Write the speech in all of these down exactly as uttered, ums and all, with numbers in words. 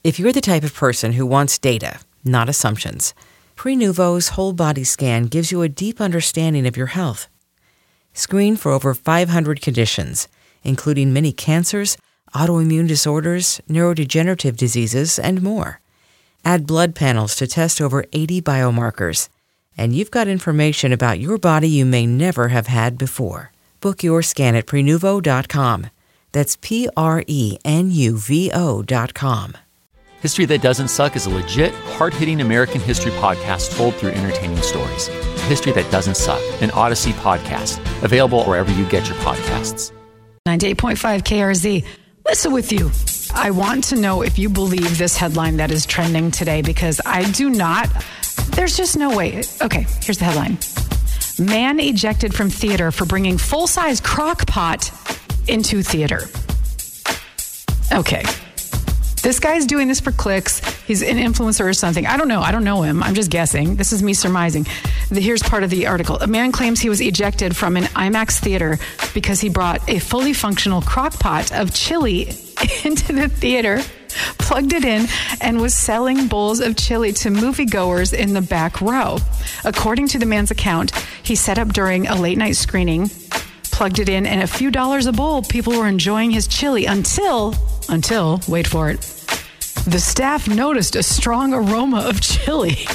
If you're the type of person who wants data, not assumptions, Prenuvo's whole body scan gives you a deep understanding of your health. Screen for over five hundred conditions, including many cancers, autoimmune disorders, neurodegenerative diseases, and more. Add blood panels to test over eighty biomarkers, and you've got information about your body you may never have had before. Book your scan at Prenuvo dot com. That's P R E N U V O dot com. History That Doesn't Suck is a legit, hard-hitting American history podcast told through entertaining stories. History That Doesn't Suck, an Odyssey podcast, available wherever you get your podcasts. ninety-eight point five K R Z. Listen with you. I want to know if you believe this headline that is trending today, because I do not. There's just no way. Okay, here's the headline. Man ejected from theater for bringing full-size crock pot into theater. Okay. This guy's doing this for clicks. He's an influencer or something. I don't know. I don't know him. I'm just guessing. This is me surmising. The, here's part of the article. A man claims he was ejected from an IMAX theater because he brought a fully functional crock pot of chili into the theater, plugged it in, and was selling bowls of chili to moviegoers in the back row. According to the man's account, he set up during a late night screening, plugged it in, and a few dollars a bowl, people were enjoying his chili until, until, wait for it, the staff noticed a strong aroma of chili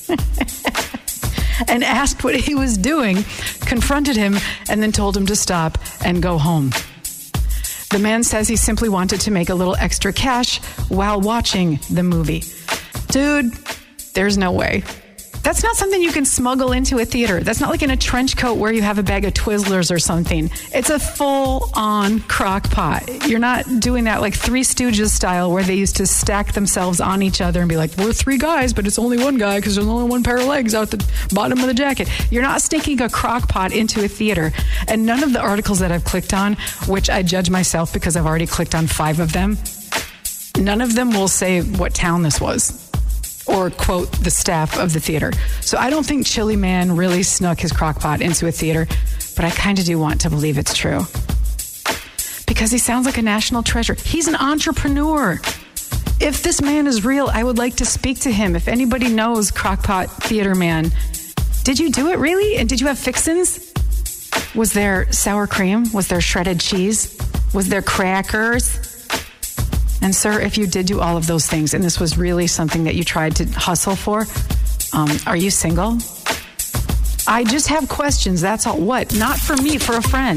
and asked what he was doing, confronted him, and then told him to stop and go home. The man says he simply wanted to make a little extra cash while watching the movie. Dude, there's no way. That's not something you can smuggle into a theater. That's not like in a trench coat where you have a bag of Twizzlers or something. It's a full-on crock pot. You're not doing that like Three Stooges style where they used to stack themselves on each other and be like, we're three guys, but it's only one guy because there's only one pair of legs out the bottom of the jacket. You're not sneaking a crock pot into a theater. And none of the articles that I've clicked on, which I judge myself because I've already clicked on five of them, none of them will say what town this was, or quote the staff of the theater. So I don't think Chili Man really snuck his crock pot into a theater, but I kind of do want to believe it's true. Because he sounds like a national treasure. He's an entrepreneur. If this man is real, I would like to speak to him. If anybody knows Crockpot Theater Man, did you do it really? And did you have fixins? Was there sour cream? Was there shredded cheese? Was there crackers? And sir, if you did do all of those things and this was really something that you tried to hustle for, um, are you single? I just have questions, that's all. What? Not for me, for a friend.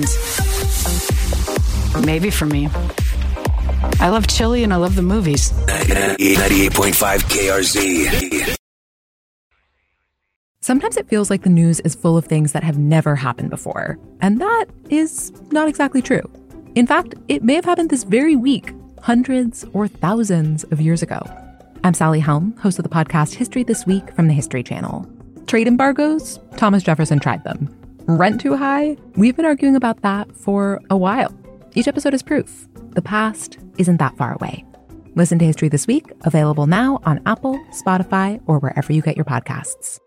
Maybe for me. I love chili and I love the movies. ninety-eight point five K R Z. Sometimes it feels like the news is full of things that have never happened before. And that is not exactly true. In fact, it may have happened this very week, hundreds or thousands of years ago. I'm Sally Helm, host of the podcast History This Week from the History Channel. Trade embargoes? Thomas Jefferson tried them. Rent too high? We've been arguing about that for a while. Each episode is proof. The past isn't that far away. Listen to History This Week, available now on Apple, Spotify, or wherever you get your podcasts.